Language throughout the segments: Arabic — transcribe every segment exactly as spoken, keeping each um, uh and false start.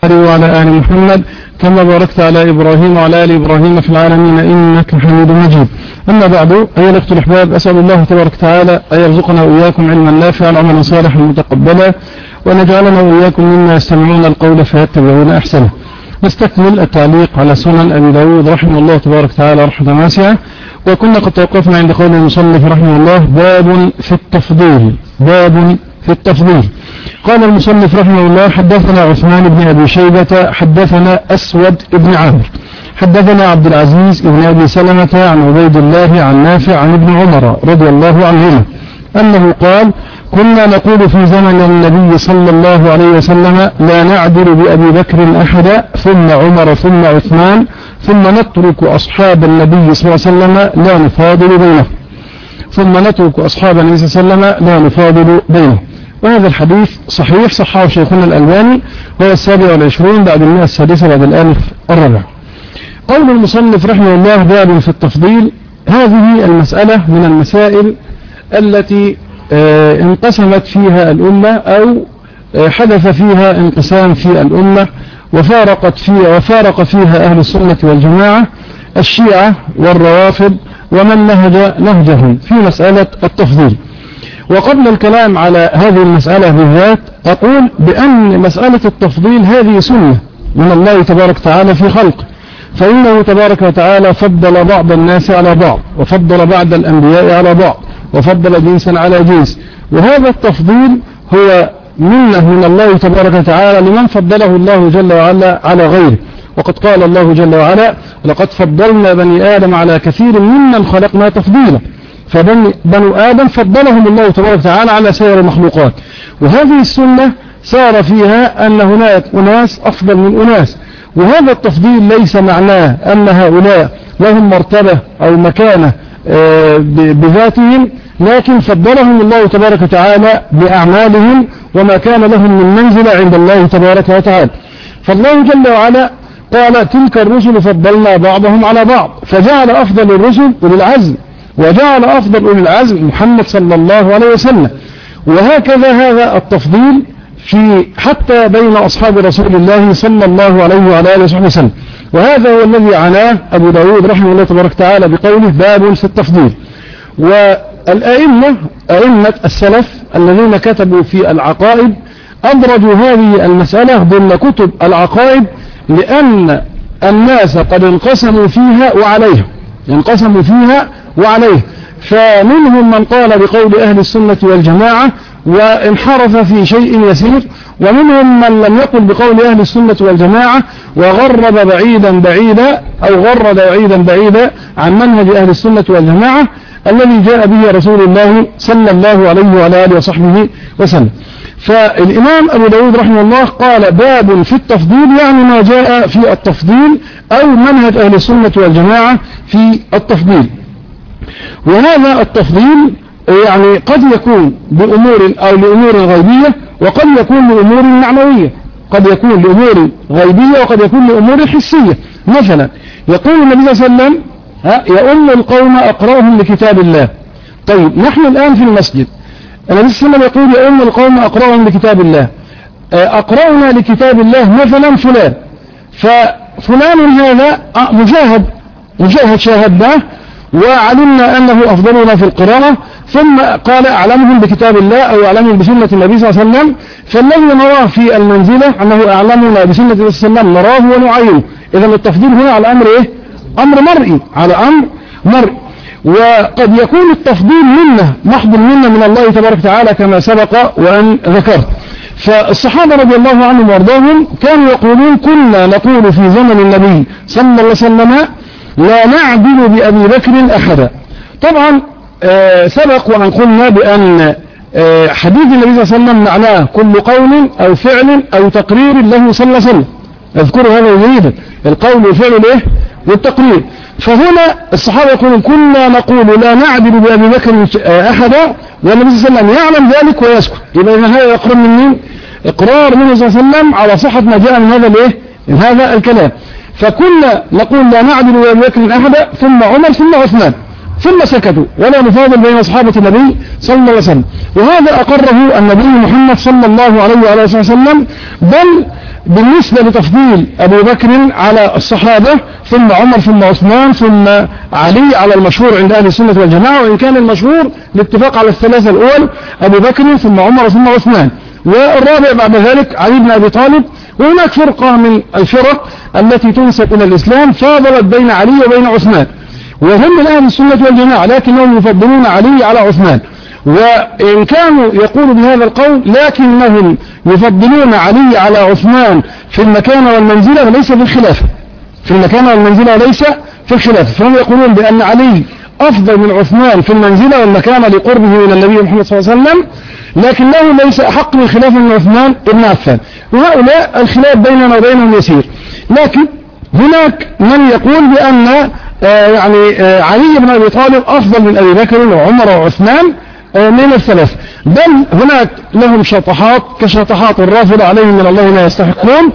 وعلى آل محمد كما باركت على إبراهيم وعلى آل إبراهيم في العالمين إنك حميد مجيد. أما بعد، أيها الأخوة الأحباب، أسأل الله تبارك وتعالى أن يرزقنا وإياكم علما نافعا وعملا صالحا متقبلا، وأن يجعلنا وإياكم مما يستمعون القول فيتبعون أحسنه. نستكمل التعليق على سنن أبي داود رحمه الله تبارك وتعالى رحمة واسعة، وكنا قد توقفنا عند قول المصنف رحمه الله: باب في التفضيل. باب في التفضيل. قال المصنف رحمه الله: حدثنا عثمان بن أبي شيبة حدثنا أسود بن عامر حدثنا عبد العزيز بن أبي سلمة عن عبيد الله عن نافع عن ابن عمر رضي الله عنهما أنه قال: كنا نقول في زمن النبي صلى الله عليه وسلم: لا نعدل بأبي بكر أحدا، ثم عمر ثم عثمان، ثم نترك أصحاب النبي صلى الله عليه وسلم لا نفاضل بينهم ثم نترك أصحاب النبي صلى الله عليه وسلم لا نفاضل بينهم. وهذا الحديث صحيح، صححه شيخنا الألباني، وهو السابع والعشرون بعد المئة السادسة بعد الألف الرابع. قول المصنف رحمه الله: باب في التفضيل. هذه المسألة من المسائل التي اه انقسمت فيها الأمة، أو اه حدث فيها انقسام في الأمة، وفارقت فيها وفارق فيها أهل السنة والجماعة الشيعة والروافض ومن نهج نهجهم في مسألة التفضيل. وقبل الكلام على هذه المسألة بالذات، أقول بأن مسألة التفضيل هذه سنة من الله تبارك وتعالى في خلقه، فإنه تبارك وتعالى فضل بعض الناس على بعض، وفضل بعض الأنبياء على بعض، وفضل جنسا على جنس، وهذا التفضيل هو منه من الله تبارك وتعالى لمن فضله الله جل وعلا على غيره. وقد قال الله جل وعلا: لقد فضلنا بني آدم على كثير ممن خلقنا تفضيلا. فبنو آدم فضلهم الله تبارك وتعالى على سائر المخلوقات، وهذه السنة صار فيها أن هناك أناس أفضل من أناس، وهذا التفضيل ليس معناه أن هؤلاء لهم مرتبة أو مكانة بذاتهم، لكن فضلهم الله تبارك وتعالى بأعمالهم وما كان لهم من منزلة عند الله تبارك وتعالى. فالله جل وعلا قال: تلك الرسل فضلنا بعضهم على بعض، فجعل أفضل الرسل أولي العزم، وجعل أفضل أولي العزم محمد صلى الله عليه وسلم. وهكذا هذا التفضيل في حتى بين أصحاب رسول الله صلى الله عليه وعلى آله وصحبه وسلم. وهذا هو الذي عناه أبو داود رحمه الله تبارك وتعالى بقوله: باب في التفضيل. والأئمة أئمة السلف الذين كتبوا في العقائد أدرجوا هذه المسألة ضمن كتب العقائد، لأن الناس قد انقسموا فيها وعليها انقسموا فيها وعليه فمنهم من قال بقول أهل السنة والجماعة وانحرف في شيء يسير، ومنهم من لم يقل بقول أهل السنة والجماعة وغرب بعيدا بعيدا أو غرد بعيدا بعيدا عن منهج أهل السنة والجماعة الذي جاء به رسول الله صلى الله عليه وعلى آله وصحبه وسلم. فالإمام أبو داود رحمه الله قال: باب في التفضيل، يعني ما جاء في التفضيل أو منهج أهل السنة والجماعة في التفضيل. وهذا التفضيل يعني قد يكون بأمور أو لأمور غيبية، وقد يكون لأمور معنوية، قد يكون لأمور غيبية وقد يكون لأمور حسية. مثلا يقول النبي صلى الله عليه وسلم: يؤم القوم أقرأهم لكتاب الله. طيب نحن الآن في المسجد، النبي صلى الله عليه وسلم يقول: يؤم القوم أقرأهم لكتاب الله. أقرأنا لكتاب الله مثلا فلان، ففلان هذا مجاهد مجاهد شاهدناه وعلمنا أنه أفضلنا في القراءة، ثم قال: أعلمهم بكتاب الله أو أعلمهم بسنة النبي صلى الله عليه وسلم. فالذي نراه في المنزلة أنه أعلمنا بسنة النبي صلى الله عليه وسلم نراه ونعينه. إذا التفضيل هنا على أمر إيه؟ أمر مرئي، على أمر مرئي. وقد يكون التفضيل منه محض منه من الله تبارك وتعالى كما سبق وأن ذكرت. فالصحابة رضي الله عنهم وارضاهم كانوا يقولون: كنا نقول في زمن النبي صلى الله عليه وسلم: لا نعدل بأبي بكر أحدا. طبعا آه سبق وأن قلنا بأن آه حديث النبي صلى الله عليه وسلم معناه كل قول أو فعل أو تقرير له صلى الله عليه وسلم. اذكروا هذا جيدا، القول والفعل له والتقرير. فهنا الصحابة يقولون: كنا نقول لا نعدل بأبي بكر أحدا، والنبي صلى الله عليه وسلم يعلم ذلك ويسكت. يبقى هذا يقرر من مين؟ إقرار منه صلى الله عليه وسلم على صحة ما جاء من هذا الايه؟ من هذا الكلام. فكنا نقول لا نعدل بأبي بكر أحدا، ثم عمر ثم عثمان. ثم سكتوا ولا نفاضل بين أصحابة النبي صلى الله عليه وسلم. وهذا أقره النبي محمد صلى الله عليه وآله وسلم. بل بالنسبة لتفضيل أبو بكر على الصحابة ثم عمر ثم عثمان ثم علي على المشهور عند أهل السنة والجماعة، وإن كان المشهور الاتفاق على الثلاثة الأول أبو بكر ثم عمر ثم عثمان، والرابع بعد ذلك علي بن أبي طالب. وهناك فرقة من الفرق التي تنسب إلى الإسلام فاضلت بين علي وبين عثمان، وهم من أهل السنة والجماعة لكنهم يفضلون علي على عثمان. وإن كانوا يقولوا بهذا القول لكنهم يفضلون علي على عثمان في المكانة والمنزلة وليس في الخلافة، في المكانة والمنزلة وليس في الخلافة. فهم يقولون بأن علي أفضل من عثمان في المنزلة والمكانة لقربه من النبي محمد صلى الله عليه وسلم، لكنه ليس أحق بالخلافة من عثمان بن عفان. وهؤلاء الخلاف بيننا وبينهم يسير. لكن هناك من يقول بأن آه يعني آه علي بن أبي طالب أفضل من أبي بكر وعمر وعثمان آه من الثلاث، بل هناك لهم شطحات كشطحات الرافضة عليهم من الله ما يستحقون،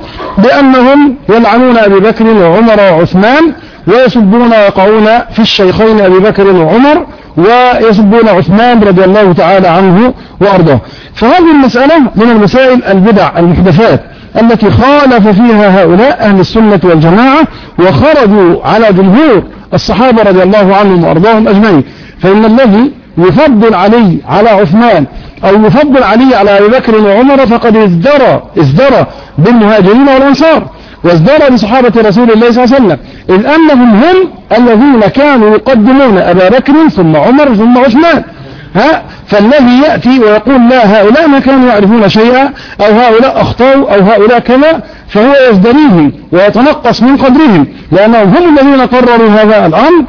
بأنهم يلعنون أبي بكر وعمر وعثمان ويسبون ويقعون في الشيخين أبي بكر وعمر ويسبون عثمان رضي الله تعالى عنه وأرضاه. فهذه المسألة من المسائل البدع المحدثات التي خالف فيها هؤلاء أهل السنة والجماعة وخرجوا على جمهور الصحابة رضي الله عنهم وأرضاهم أجمعين. فإن الذي يفضل علي على عثمان أو يفضل علي على أبي بكر وعمر فقد ازدرى ازدرى بالمهاجرين والأنصار وازدرى بصحابة رسول الله صلى الله عليه وسلم، إذ أنهم هم الذين كانوا يقدمون أبا بكر ثم عمر ثم عثمان. ها فالذي يأتي ويقول لا هؤلاء ما كانوا يعرفون شيئا أو هؤلاء أخطأوا أو هؤلاء كذا فهو يزدريهم ويتنقص من قدرهم، لأنهم هم الذين قرروا هذا الأمر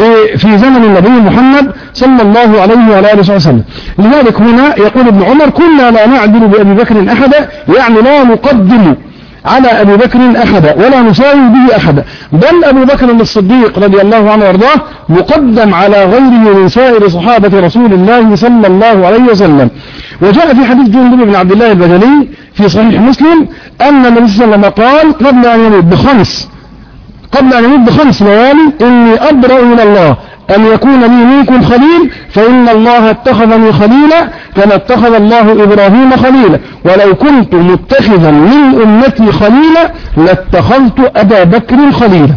في زمن النبي محمد صلى الله عليه وآله وسلم. لذلك هنا يقول ابن عمر كنا لا نعدل بأبي بكر أحدا، يعني لا نقدم على أبي بكر أحدا ولا نساوي به أحدا، بل أبو بكر الصديق رضي الله عنه وارضاه مقدم على غيره من سائر صحابة رسول الله صلى الله عليه وسلم. وجاء في حديث جندب بن عبد الله البجلي في صحيح مسلم أن النبي صلى الله عليه وسلم قال قبل أن يموت بخمس قبل أن يموت بخمس ليالي إني أبرأ إلى الله أن يكون لي منكم خليل، فإن الله اتخذني خليلا كما اتخذ الله إبراهيم خليلا، ولو كنت متخذا من أمتي خليلا لاتخذت أبا بكر خليلا.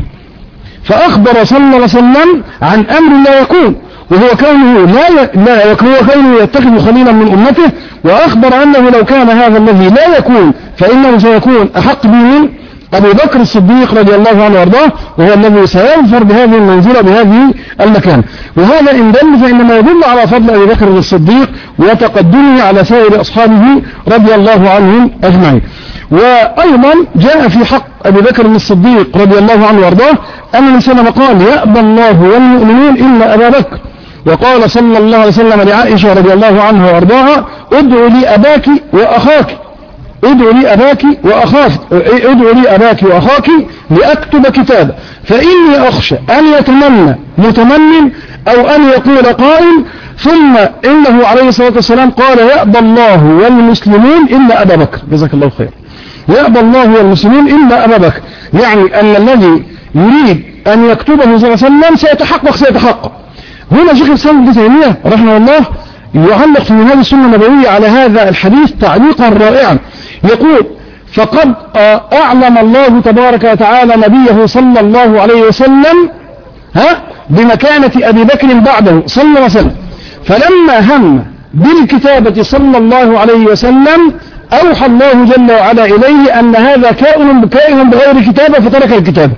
فأخبر صلى الله عليه وسلم عن أمر لا يكون، وهو كونه لا لا يكون كونه يتخذ خليلا من أمته، وأخبر أنه لو كان هذا الذي لا يكون فإنه سيكون أحق به من أبو بكر الصديق رضي الله عنه وارضاه، وهو الذي سيظفر بهذه المنزلة بهذه المكان. وهذا إن دل فإنما يدل على فضل أبي بكر الصديق وتقدمه على سائر أصحابه رضي الله عنهم أجمعين. وأيضا جاء في حق أبي بكر الصديق رضي الله عنه وارضاه أن النبي صلى الله عليه وسلم قال يأبى الله والمؤمنون إلا أبا بكر. وقال صلى الله عليه وسلم لعائشة رضي الله عنها وارضاها ادعوا لي أباك وأخاك ادعوا لي أباك وأخاك ادعوا لي أباك وأخاك لأكتب كتابا، فإني أخشى أن يتمنى متمن أو أن يقول قائل ثم إنه عليه الصلاة والسلام قال يأبى الله والمسلمون إلا أبا بكر. جزاك الله خير. يأبى الله والمسلمون إلا أبا بكر، يعني أن الذي يريد أن يكتبه صلى الله عليه وسلم سيتحقق سيتحقق. هنا شيخ الإسلام ابن تيمية رحمه الله يعلق في منهاج السنة النبوية على هذا الحديث تعليقا رائعا، يقول فقد أعلم الله تبارك وتعالى نبيه صلى الله عليه وسلم ها بمكانة أبي بكر بعده صلى الله عليه وسلم، فلما هم بالكتابة صلى الله عليه وسلم أوحى الله جل وعلا إليه أن هذا كائن كائن بغير كتابة فترك الكتابة،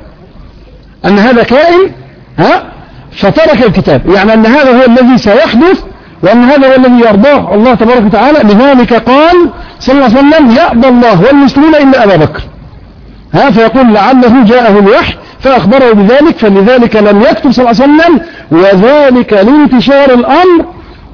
أن هذا كائن ها فترك الكتاب، يعني أن هذا هو الذي سيحدث وأن هذا هو الذي يرضاه الله تبارك وتعالى. لذلك قال صلى الله عليه وسلم يأبى الله والمسلمون إلا أبا بكر. ها فيقول لعله جاءه الوحي فأخبره بذلك، فلذلك لم يكتب صلى الله عليه وسلم، وذلك لانتشار الأمر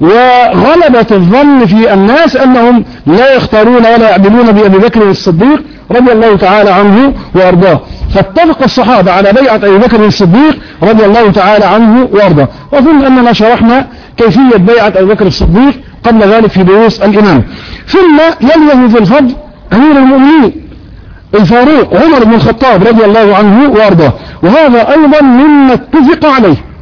وغلبة الظن في الناس أنهم لا يختارون ولا يعدلون بأبي بكر الصديق رضي الله تعالى عنه وأرضاه. فاتفق الصحابة على بيعة أبي بكر الصديق رضي الله تعالى عنه وأرضاه. وأظن أننا شرحنا كيفية بيعة أبي بكر الصديق قبل ذلك في دروس الإمام. ثم يليه في الفضل أمير المؤمنين الفاروق عمر بن الخطاب رضي الله عنه وأرضاه، وهذا أيضا مما اتفق عليه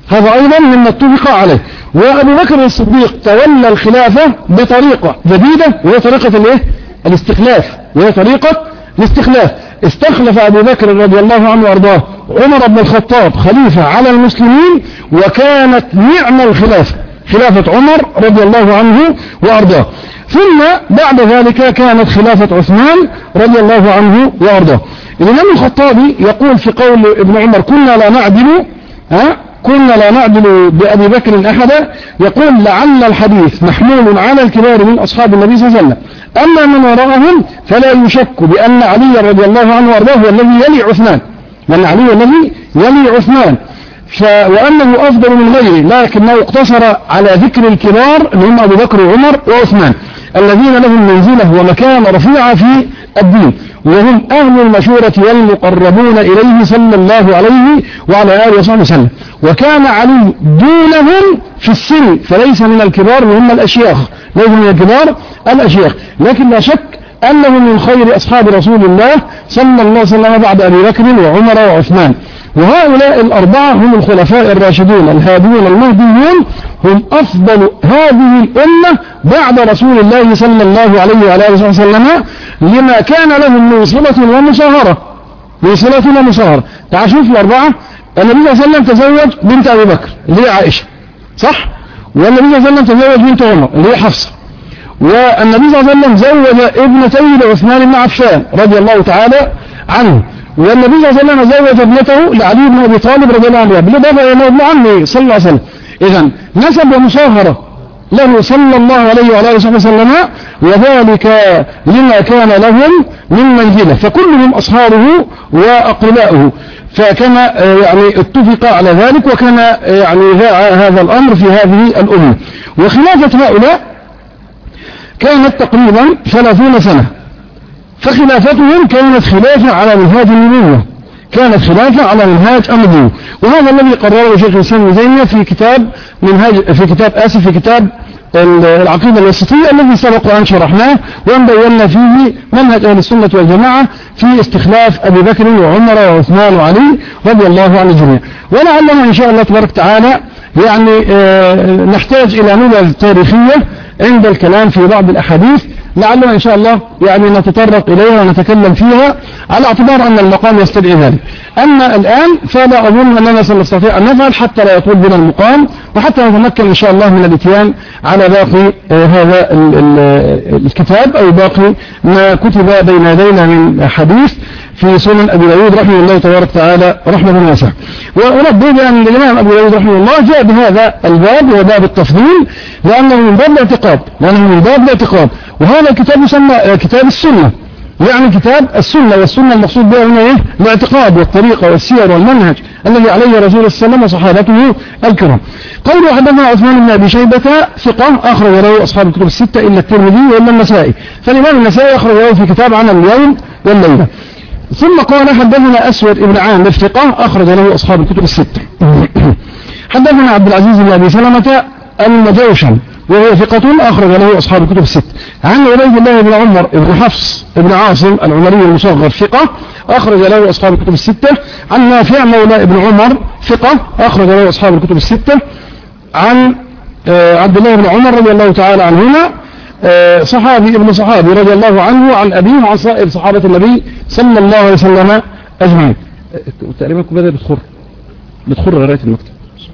هذا أيضا مما اتفق عليه. وأبو بكر الصديق تولى الخلافة بطريقة جديدة، وهي طريقة الايه؟ الاستخلاف، وهي طريقة الاستخلاف. استخلف أبو بكر رضي الله عنه وأرضاه عمر بن الخطاب خليفة على المسلمين، وكانت نعم الخلافة خلافة عمر رضي الله عنه وأرضاه. ثم بعد ذلك كانت خلافة عثمان رضي الله عنه وأرضاه. الإمام الخطابي يقول في قول ابن عمر كنا لا نعدل ها كنا لا نعدل بأبي بكر أحدا، يقول لعل الحديث محمول على الكبار من أصحاب النبي صلى الله عليه وسلم، أما من وراءهم فلا يشك بأن علي رضي الله عنه وأرضاه هو الذي يلي عثمان، لأن علي الذي يلي عثمان ف... وأنه أفضل من غيره، لكنه اقتصر على ذكر الكبار اللي هم أبو بكر وعمر وعثمان الذين لهم منزلة ومكان رفيعة في الدين، وهم أهل المشورة والمقربون إليه صلى الله عليه وعلى آله وصحبه وسلم. وكان علي دونهم في السن، فليس من الكبار وهم الأشياخ، ليس من الكبار الأشياخ، لكن لا شك أنه من خير أصحاب رسول الله صلى الله عليه وسلم بعد أبي بكر وعمر وعثمان. وهؤلاء الأربعة هم الخلفاء الراشدون الهاديون المهديون، هم أفضل هذه الأمة بعد رسول الله صلى الله عليه وآله وسلم، لما كان لهم من صلة ومصاهرة من صلة ومصاهرة. تعال شوف الأربعة. النبي صلى الله عليه وسلم تزوج بنت أبي بكر اللي هي عائشة، صح؟ والنبي صلى الله عليه وسلم تزوج بنت عمر اللي هي حفصة، والنبي صلى الله عليه وسلم زوج ابنتين لعثمان بن عفان رضي الله تعالى عنه، والنبي صلى الله عليه وسلم زوج ابنته لعلي بن ابي طالب رضي الله عنه بالإضافة إلى ابن عمه صلى الله عليه وسلم. إذن نسب ومصاهرة له صلى الله عليه وعلى آله وسلم، وذلك لما كان لهم من منزلة، فكلهم أصهاره وأقرباؤه، فكان يعني اتفق على ذلك، وكان يعني هذا الأمر في هذه الأمة. وخلافة هؤلاء كانت تقريبا ثلاثين سنة، فخلافتهم كانت خلافة على منهاج النبوة، كانت خلافة على منهاج النبوة. وهذا الذي قرره شيخ الإسلام ابن تيمية في كتاب منهاج في كتاب آسف في كتاب العقيدة الوسطية الذي سبق أن شرحناه، وأن بينا فيه منهج أهل السنة والجماعة في استخلاف أبي بكر وعمر وعثمان وعلي رضي الله عن الجميع. ولعلنا إن شاء الله تبارك تعالى يعني نحتاج إلى نبذ تاريخية عند الكلام في بعض الأحاديث، لعلنا إن شاء الله يعني نتطرق إليها ونتكلم فيها على اعتبار أن المقام يستدعي ذلك. أما الآن فلا أظن أننا سنستطيع أن نفعل حتى لا يطول بنا المقام، وحتى نتمكن إن شاء الله من الاتيان على باقي هذا الكتاب أو باقي ما كتب بين يدينا من حديث في سنن أبي داود رحمه الله تبارك تعالى رحمة واسعة. ونبدأ بأن الإمام أبي داود رحمه الله جاء بهذا الباب وباب التفضيل لأنه من باب الاعتقاد، لأنه من باب الاعتقاد، وهذا الكتاب يسمى كتاب السنة، يعني كتاب السنة، والسنة المقصود بها هنا ايه؟ الاعتقاد والطريقة والسير والمنهج الذي عليه رسول الله صلى الله عليه وسلم وصحابته الكرام. قوله حدثنا عثمان بن أبي شيبة ثقة أخرج له أصحاب الكتب الستة إلا الترمذي وإلا النسائي، فالإمام النسائي أخرج له في كتاب عن اليوم والليلة. ثم قال حدثنا أسود بن عامر ثقة أخرج له أصحاب الكتب الستة. حدثنا عبد العزيز بن أبي سلمة المجوشن وهو ثقة أخرج له أصحاب الكتب الستة. عن عبيد الله بن عمر بن حفص بن عاصم العمري المصغر ثقة أخرج له أصحاب الكتب الستة. عن نافع مولى ابن عمر ثقة أخرج له أصحاب الكتب الستة. عن عبد الله بن عمر رضي الله تعالى عنهما صحابي ابن صحابي رضي الله عنه عن أبيه وعن سائر صحابة النبي صلى الله عليه وسلم أجمعين. تقريبا بدأ بتخر بتخر غيرات المكتب.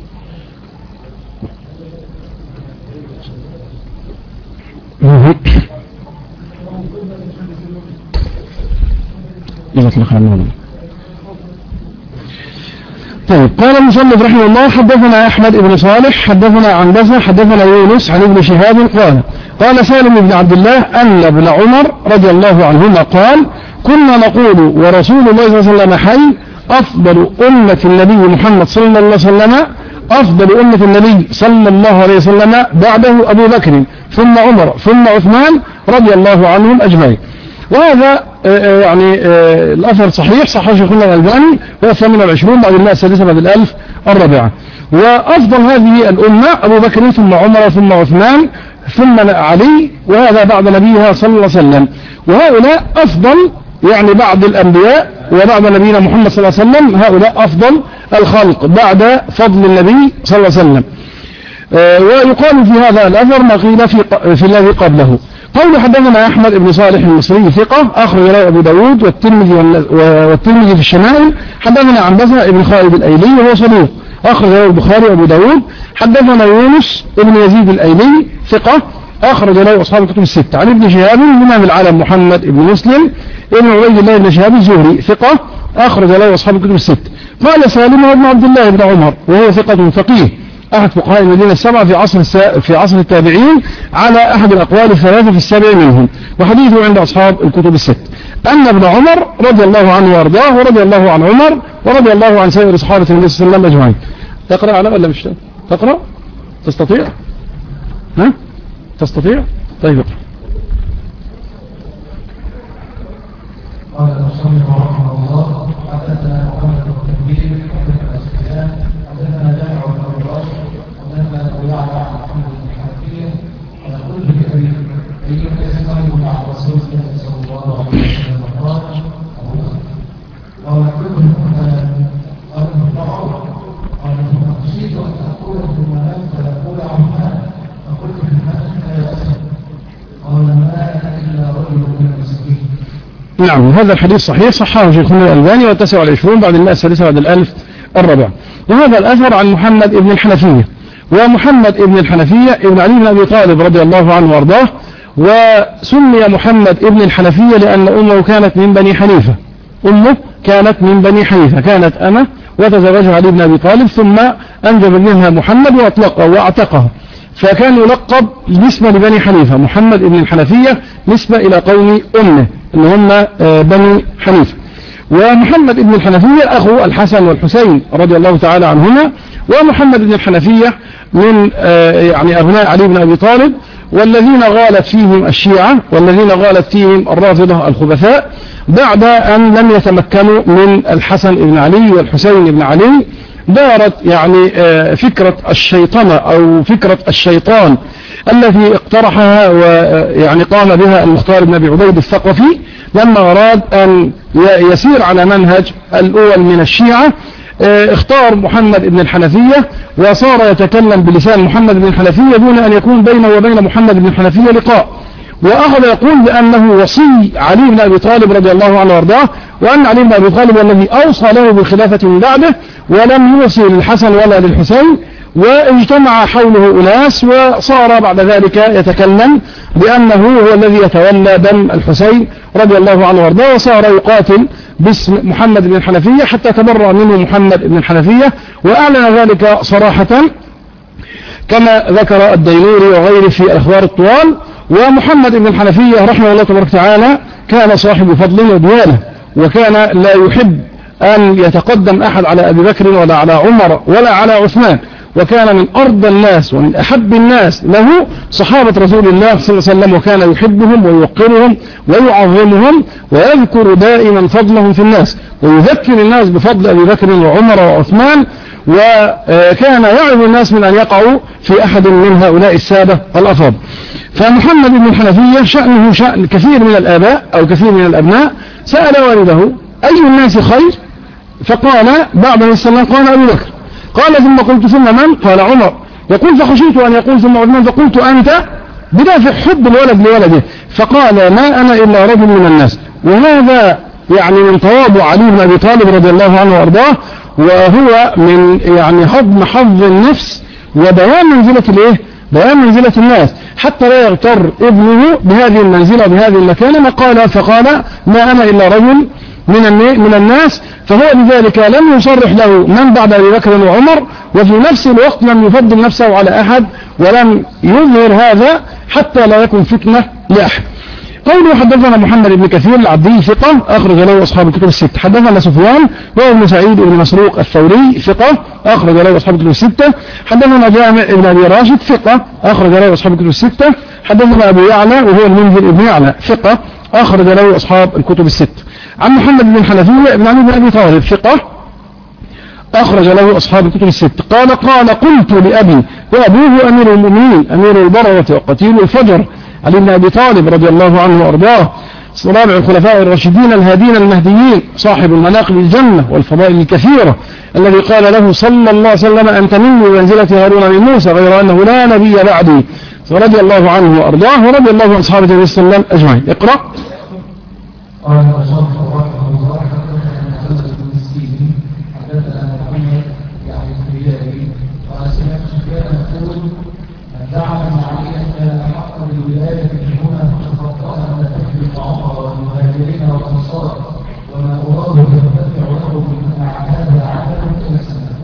طيب قال المصنف رحمه الله حدثنا أحمد بن صالح حدثنا عن بزة حدثنا يونس عن ابن شهاب قال قال سالم بن عبد الله أن ابن عمر رضي الله عنهما قال كنا نقول ورسول الله صلى الله عليه وسلم حي أفضل أمة النبي محمد صلى الله عليه وسلم أفضل أمة النبي صلى الله عليه وسلم بعده أبو بكر ثم عمر ثم عثمان رضي الله عنهم أجمعين. وهذا يعني الأثر صحيح صحيح شيخنا الألباني هو الثامن والعشرون بعد المئة السادسة بعد الألف الرابعة. وأفضل هذه الأمة أبو بكر ثم عمر ثم عثمان ثم علي، وهذا بعد نبيها صلى الله عليه وسلم. وهؤلاء أفضل يعني بعد الأنبياء وبعد نبينا محمد صلى الله عليه وسلم هؤلاء أفضل الخلق بعد فضل النبي صلى الله عليه وسلم. ويقال في هذا الأثر ما قيل في, في الذي قبله. قول حدثنا أحمد بن صالح المصري ثقة أخرج له أبو داود والترمذي والترمذي في الشمائل. حدثنا عنبسة بن خالد الأيلي وهو صدوق أخرج له البخاري وأبو داود. حدثنا يونس بن يزيد الأيلي ثقة أخرج له أصحاب الكتب الستة. عن ابن شهاب إمام العالم محمد بن مسلم ابن عبيد الله بن شهاب الزهري ثقة أخرج له أصحاب الكتب الستة. قال سالم بن عبد الله بن عمر وهو ثقة فقيه أحد فقهاء المدينة السبعة في عصر في عصر التابعين على أحد الأقوال الثلاثة في السبع منهم، وحديثه عند أصحاب الكتب الست. أن ابن عمر رضي الله عنه وأرضاه ورضي الله عن عمر ورضي الله عن سائر صحابة النبي صلى الله عليه وسلم أجمعين. تقرأ على ولا مش تقرأ؟ تستطيع؟ ها؟ تستطيع؟ طيب اقرأ. قال المصنف رحمه الله حدثنا محمد بن كبير حدثنا سفيان حدثنا جامع بن ابي راشد حدثنا ابو يعلى عن محمد بن حنفيه قال قلت لابي ايك يستقيم مع رسول الله صلى الله عليه وسلم قال ابو بكر قال كل قال قال ابن قال خشيت ان تقول ثم لم فيقول عمان فقلت لمن يا اسد قال ما انا الا رجل من المسكين. نعم هذا الحديث صحيح صححه شيخنا الألباني والتاسع والعشرون بعد المئة السادسة بعد الألف الرابع. وهذا الأثر عن محمد بن الحنفية، ومحمد بن الحنفية ابن علي بن أبي طالب رضي الله عنه وارضاه. وسمي محمد بن الحنفية لأن أمه كانت من بني حنيفة، أمه كانت من بني حنيفة، كانت أمه وتزوجها علي بن أبي طالب ثم أنجب منها محمد وأطلقه واعتقه، فكان يلقب نسبة لبني حنيفة. محمد بن الحنفية نسبة إلى قوم أمه إن هم بني حنيفة. ومحمد بن الحنفية أخو الحسن والحسين رضي الله تعالى عنهما. ومحمد بن الحنفية من يعني أبناء علي بن أبي طالب، والذين غالت فيهم الشيعة والذين غالت فيهم الرافضة الخبثاء بعد أن لم يتمكنوا من الحسن بن علي والحسين بن علي. دارت يعني فكرة الشيطنة أو فكرة الشيطان التي اقترحها ويعني قام بها المختار بن أبي عبيد الثقفي لما أراد أن يسير على منهج الأول من الشيعة. اختار محمد بن الحنفية وصار يتكلم بلسان محمد بن الحنفية دون أن يكون بينه وبين محمد بن الحنفية لقاء، وأخذ يقول بأنه وصي علي بن أبي طالب رضي الله عنه وارضاه، وأن علي بن أبي طالب الذي أوصى له بالخلافة من بعده ولم يوصي للحسن ولا للحسين. واجتمع حوله أناس وصار بعد ذلك يتكلم بأنه هو الذي يتولى دم الحسين رضي الله عنه وارضاه، وصار يقاتل باسم محمد بن الحنفية حتى تبرأ منه محمد بن الحنفية وأعلن ذلك صراحة كما ذكر الدينوري وغيره في الأخبار الطوال. ومحمد بن الحنفية رحمه الله تبارك وتعالى كان صاحب فضل وديانة، وكان لا يحب أن يتقدم أحد على أبي بكر ولا على عمر ولا على عثمان، وكان من أرضى الناس ومن أحب الناس له صحابة رسول الله صلى الله عليه وسلم، وكان يحبهم ويوقرهم ويعظمهم ويذكر دائما فضلهم في الناس ويذكر الناس بفضل أبي بكر وعمر وعثمان، وكان يعظ الناس من أن يقعوا في أحد من هؤلاء السادة الأفاضل. فمحمد بن الحنفية شأنه شأن كثير من الآباء أو كثير من الأبناء. سأل والده أي الناس خير؟ فقال بعد السلام قال أبي بكر. قال ثم قلت ثم من؟ قال عمر. يقول فخشيت أن يقول ثم عثمان فقلت أنت، بدافع حب الولد لولده. فقال ما أنا إلا رجل من الناس. وهذا يعني من تواضع علي بن أبي طالب رضي الله عنه وأرضاه، وهو من يعني هضم حظ النفس وبيان منزلة الايه؟ بيان منزلة الناس حتى لا يغتر ابنه بهذه المنزلة بهذه المكانة. قال فقال ما أنا إلا رجل من من الناس. فهو بذلك لم يصرح له من بعد أبي بكر وعمر، وفي نفس الوقت لم يفضل نفسه على أحد ولم يظهر هذا حتى لا يكون فتنة لأحد. قوله حدثنا محمد بن كثير العبدي ثقة أخرج له أصحاب الكتب الستة. حدثنا سفيان وهو ابن سعيد بن مسروق الثوري ثقة أخرج له أصحاب الكتب الستة. حدثنا جامع بن أبي راشد ثقة أخرج له أصحاب الكتب الستة. حدثنا أبو يعلى وهو المنذر بن يعلى ثقة أخرج له أصحاب الكتب الستة. عن محمد بن الحنفية بن علي بن أبي طالب ثقة أخرج له أصحاب الكتب الستة. قال قال قلت لأبي وأبوه أمير المؤمنين أمير البروة وقتيل الفجر علي بن أبي طالب رضي الله عنه وأرضاه. رابع الخلفاء الراشدين الهادين المهديين صاحب المناقب الجنة والفضائل الكثيرة الذي قال له صلى الله عليه وسلم أنت مني بمنزلة هارون من موسى غير أنه لا نبي بعدي، رضي الله عنه وأرضاه ورضي الله عن أصحاب النبي صلى الله عليه وسلم أجمعين. اقرأ. قال المصنف رحمه الله حدثنا خالد بن مسكين حدثنا محمد يعني الخيالي قال سمعت سفيان يقول من زعم ان عليا كان احق بالولايه من هنا فقد خطا ان تكفي عمر والمهاجرين والانصار وما اراد يرتفع له من هذا عدد الى السماء.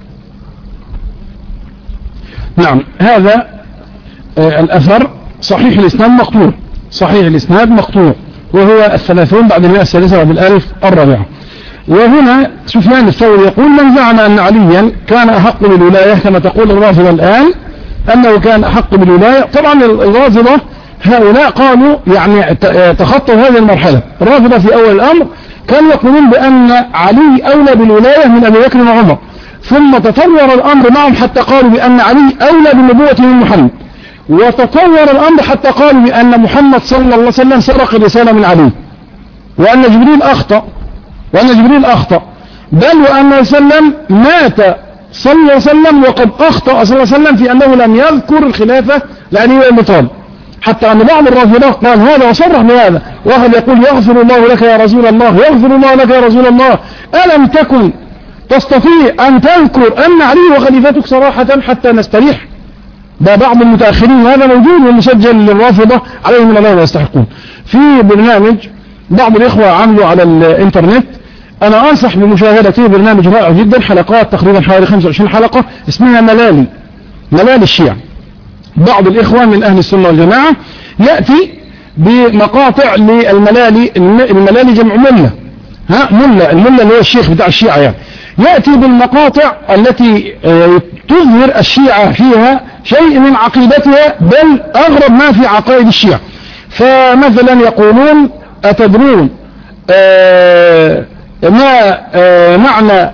نعم، هذا آه الأثر صحيح الإسناد مقطوع، صحيح الإسناد مقطوع، وهو الثلاثون بعد المئة الثالثة بعد الألف الرابعة. وهنا سفيان الثوري يقول من زعم أن عليا كان أحق بالولاية كما تقول الرافضة الآن أنه كان أحق بالولاية. طبعا الرافضة هؤلاء قالوا يعني تخطوا هذه المرحلة. الرافضة في أول الأمر كانوا يقولون بأن علي أولى بالولاية من أبي بكر وعمر، ثم تطور الأمر معهم حتى قالوا بأن علي أولى بالنبوة من محمد، وتطور الأمر حتى قالوا بأن محمد صلى الله عليه وسلم سرق الرسالة من علي، وأن جبريل أخطأ وأن جبريل أخطأ بل وأن وسلم مات صلى الله عليه وسلم وقد أخطأ صلى الله عليه وسلم في أنه لم يذكر الخلافة لعلي بن أبي طالب، حتى أن بعض الرافضة قال هذا وصرح بهذا، واحد يقول يغفر الله لك يا رسول الله، يغفر الله لك يا رسول الله، ألم تكن تستطيع أن تذكر أن علي وخليفتك صراحة حتى نستريح؟ ده بعض المتأخرين، هذا موجود ومسجل للرافضة عليهم من الله ويستحقون. في برنامج بعض الإخوة عملوا على الإنترنت، أنا أنصح بمشاهدته، برنامج رائع جدا، حلقات تقريبا حوالي خمسة وعشرين حلقة، اسمها ملالي ملالي الشيعة. بعض الإخوة من أهل السنة والجماعة يأتي بمقاطع للملالي، الملالي جمع ملة، ها ملة، الملة اللي هو الشيخ بتاع الشيعة يعني، يأتي بالمقاطع التي تظهر الشيعة فيها شيء من عقيدتها بل أغرب ما في عقائد الشيعة. فمثلا يقولون أتدرون آه ما آه معنى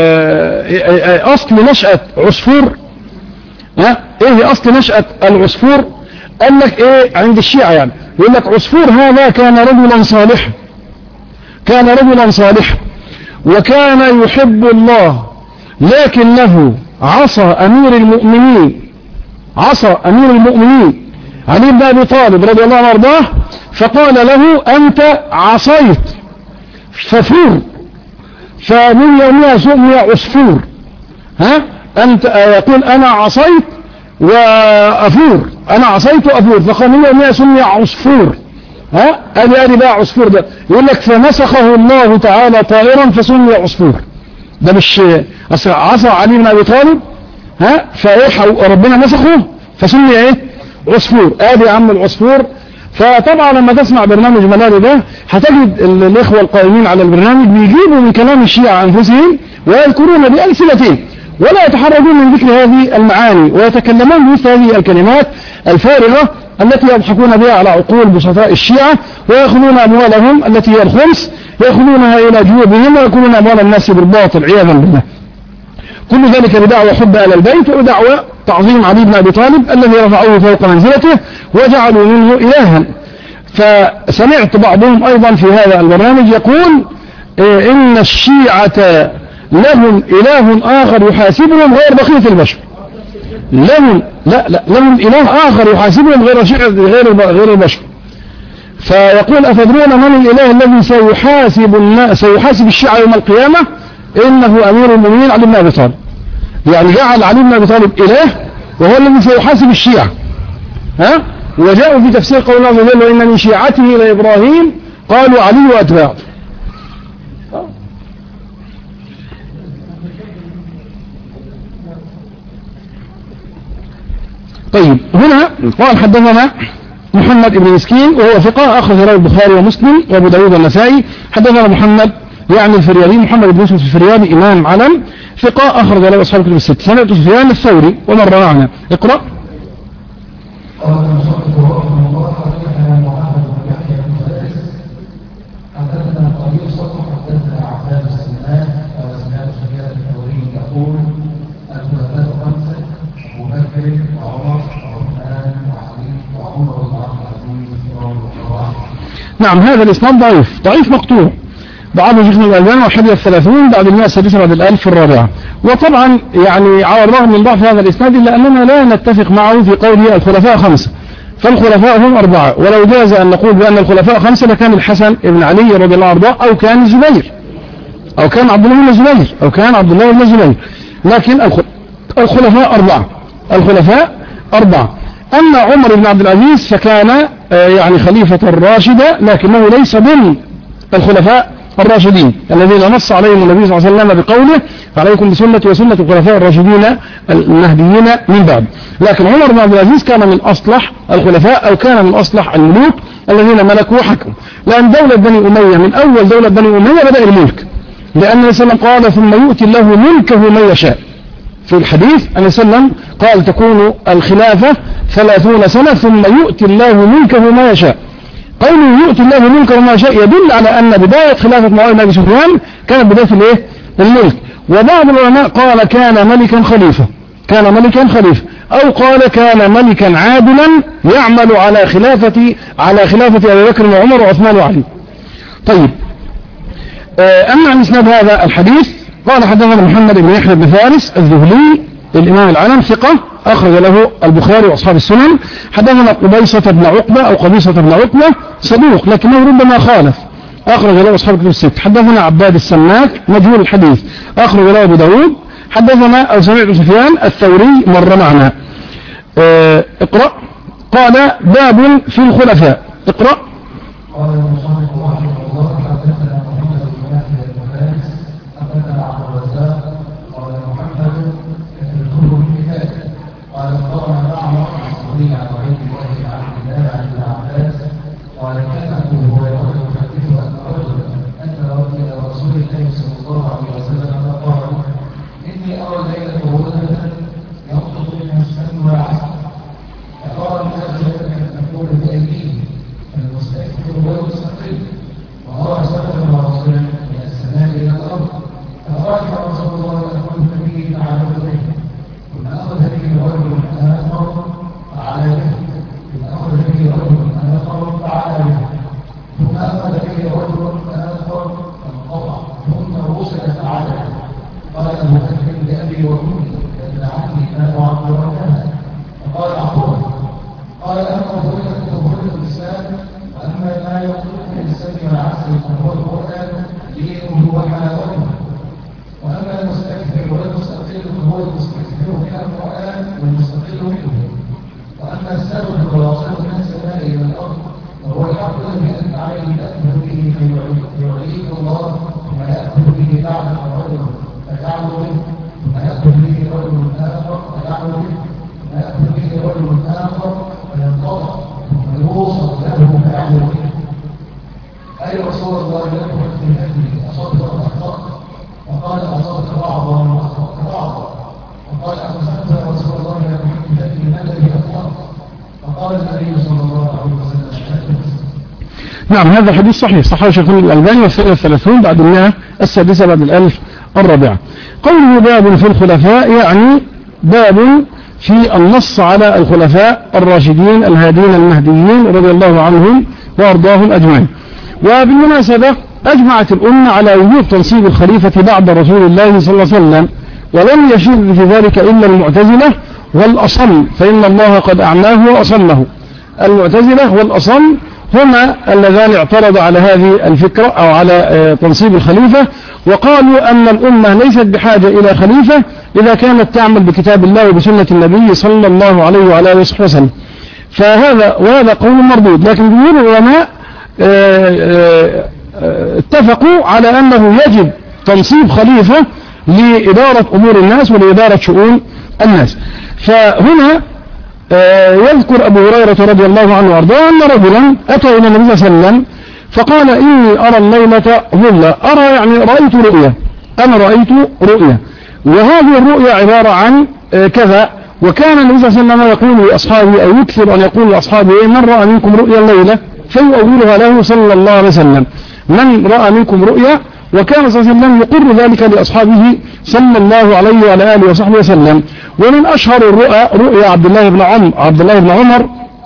آه أصل نشأة عصفور؟ ها إيه أصل نشأة العصفور؟ قال لك إيه عند الشيعة يعني، يقول لك عصفور هذا كان رجلا صالحا، كان رجلا صالحا وكان يحب الله، لكنه عصى أمير المؤمنين عصى أمير المؤمنين علي بن أبي طالب رضي الله عنه وارضاه، فقال له أنت عصيت ففور، فمن يومها سمي عصفور. ها أنت يقول أنا عصيت وأفور، أنا عصيت وأفور، فقال من يومها سمي عصفور. ها أدي أدي بقى عصفور ده، يقول لك فنسخه الله تعالى طائرا فسمي عصفور. ده مش عصى علي بن أبي طالب، ها فإيه ربنا نسخه فسمي ايه عصفور. ادي يا عم العصفور. فطبعا لما تسمع برنامج ملالي ده هتجد الاخوة القائمين على البرنامج بيجيبوا من كلام الشيعة انفسهم ويذكرون بألسنتهم ولا يتحرجون من ذكر هذه المعاني، ويتكلمون بمثل هذه الكلمات الفارغة التي يضحكون بها على عقول بسطاء الشيعة، ويأخذون أموالهم التي هي الخمس يأخذونها إلى جيوبهم ويأكلون أموال الناس بالباطل عياذا بالله. كل ذلك بدعوى حب آل البيت ودعوى تعظيم علي بن أبي طالب الذي رفعوه فوق منزلته وجعلوا منه إلها. فسمعت بعضهم أيضا في هذا البرنامج يقول إيه إن الشيعة لهم إله آخر يحاسبهم غير بقية البشر. لهم لا لا لهم إله آخر يحاسبهم غير غير غير البشر. فيقول أتدرون من الإله الذي سيحاسب الناس سيحاسب الشيعة يوم القيامة؟ إنه أمير المؤمنين علي بن أبي طالب. يعني جعل علي بن أبي طالب إله وهو الذي سيحاسب الشيعة. ها وجاءوا في تفسير قول الله عز وجل وإن من شيعته لإبراهيم قالوا علي وأتباعه. طيب هنا قال حدثنا محمد بن مسكين وهو ثقة أخرج له البخاري ومسلم وأبو داود والنسائي. حدثنا محمد يعني الفريابي محمد بن يوسف الفريابي إمام علم ثقة أخرج له أصحاب الكتب الست. سمعت سفيان الثوري ومر معنا. اقرأ. قال المصنف رحمه الله حدثنا محمد بن يحيى بن فارس حدثنا قبيصة حدثنا عباد السمان قال سمعت سفيان الثوري يقول الخلفاء خمسة أبو بكر وعمر وعثمان وعلي وعمر بن عبد العزيز رضي الله عنه. نعم هذا الإسناد ضعيف ضعيف مقطوع، ضعفه شيخنا الألباني وحديث الثلاثون بعد المئة السادسة بعد الألف في الرابعة. وطبعا يعني على الرغم من ضعف هذا الإسناد إلا أننا لا نتفق معه في قوله الخلفاء خمسة، فالخلفاء هم أربعة، ولو جاز أن نقول بأن الخلفاء خمسة لكان الحسن بن علي رضي الله عنه أو كان الزبير أو كان عبد الله بن الزبير أو كان عبد الله بن الزبير، لكن الخلفاء أربعة الخلفاء أربعة. أما عمر بن عبد العزيز فكان يعني خليفة راشدا لكنه ليس ضمن الخلفاء الراشدين الذين نص عليهم النبي صلى الله عليه وسلم بقوله عليكم بسنتي وسنة الخلفاء الراشدين المهديين من بعد. لكن عمر بن عبد العزيز كان من أصلح الخلفاء أو كان من أصلح الملوك الذين ملكوا وحكموا، لأن دولة بني أمية من أول دولة بني أمية بدأ الملك، لأن النبي صلى الله عليه وسلم قال ثم يؤتي الله ملكه من يشاء. في الحديث النبي صلى الله عليه وسلم قال تكون الخلافة ثلاثون سنة ثم يؤتي الله ملكه ما يشاء. قوله يؤتي الله ملكه ما يشاء يدل على أن بداية خلافة معاوية بن أبي سفيان كانت بداية الايه؟ الملك. وبعض العلماء قال كان ملكا خليفة كان ملكا خليفة أو قال كان ملكا عادلا يعمل على خلافة على خلافة أبي بكر وعمر وعثمان وعلي. طيب أما عن إسناد هذا الحديث قال حدثنا محمد بن يحيى بن فارس الذهلي الإمام العالم ثقة أخرج له البخاري وأصحاب السنن. حدثنا قبيصة بن عقبة أو قبيصة بن عقبة صدوق لكنه ربما خالف أخرج له أصحاب الكتب الست. حدثنا عباد السماك مجهول الحديث أخرج له أبو داود. حدثنا أو سمعت سفيان الثوري مر معنا. اه اقرأ. قال باب في الخلفاء. اقرأ. قال المصنف رحمه الله حدثنا محمد بن يحيى بن فارس حدثنا عبد الرزاق قال محمد يذكره الكتاب قال اخبرنا معمر عن صهيب عن عبيد الله بن عبد الله عن ابن عباس قال كان ابو هريره يحدث ان رجلا اتى الى رسول الله صلى الله عليه وسلم فقال اني ارى الليله هدنه ينقض منها السن والعسل فقال ما جاءك ان تقول بايديه المستكبر والمستقيم وأرى سبب واصلا من السماء إلى الأرض فأراد رسول الله أقول به فعلى به ثم أخذ به رجل آخر فعلى به ثم أخذ به رجل آخر فعلى به ثم أخذ به رجل آخر فانقطع ثم وصل فعلى به قال أبو بكر لأبي وأمي لأن عني ما أعبد ركعها فقال أعطوه قال أما هدنة فهدنة الإسلام وأما ما يطلق من السمع والعسل فهو القرآن دينه وحلاوته وأما المستكبر والمستقل فهو المستكبر من القرآن والمستقل منه وأما السبب الواصل من السماء إلى الأرض وهو الحق الذي أنت عليه تأخذ به فيعيد الله ثم يأخذ به بعد رجل فيعمل به ثم يأخذ به رجل آخر فيعمل به ثم يأخذ به رجل آخر فينقطع ثم يوصل له فيعمل به. أي رسول الله يدخل في هديه أصبت وأخطأت وقال أصبت بعضا وأخطأت بعضا وقال أخذت يا رسول الله يدخل في هديه ما الذي أخطأت فقال النبي صلى الله عليه وسلم نعم هذا حديث صحيح صحيح شيخنا الألباني والسنة الثلاثون بعد المئة السادسة بعد الألف الرابعة. قوله باب في الخلفاء يعني باب في النص على الخلفاء الراشدين الهادين المهديين رضي الله عنهم وأرضاهم أجمعين. وبالمناسبة أجمعت الأمة على وجوب تنصيب الخليفة بعد رسول الله صلى الله عليه وسلم، ولم يشد في ذلك إلا المعتزلة والأصل فإن الله قد أعماه وأصله. المعتزلة والأصل هما اللذان اعترض على هذه الفكرة أو على تنصيب الخليفة، وقالوا أن الأمة ليست بحاجة إلى خليفة إذا كانت تعمل بكتاب الله وبسنة النبي صلى الله عليه وعلى آله وسلم. فهذا وهذا قول مردود، لكن جمهور العلماء اتفقوا على أنه يجب تنصيب خليفة لإدارة أمور الناس ولإدارة شؤون الناس. فهنا يذكر أبو هريرة رضي الله عنه وارضاه أن رجلا أتى إلى النبي صلى الله عليه وسلم فقال إني أرى الليلة ظلة. أرى يعني رأيت رؤيا، أنا رأيت رؤيا، وهذه الرؤيا عبارة عن كذا. وكان النبي صلى الله عليه وسلم يقول لأصحابه أو يكثر أن يقول لأصحابه من رأى منكم رؤيا الليلة فيؤولها له صلى الله عليه وسلم، من رأى منكم رؤيا. وكان صلى الله عليه وسلم يقر ذلك لأصحابه صلى الله عليه وعلى آله وصحبه وسلم. ومن أشهر الرؤى رؤيا عبد الله بن عمر عبد الله بن عمر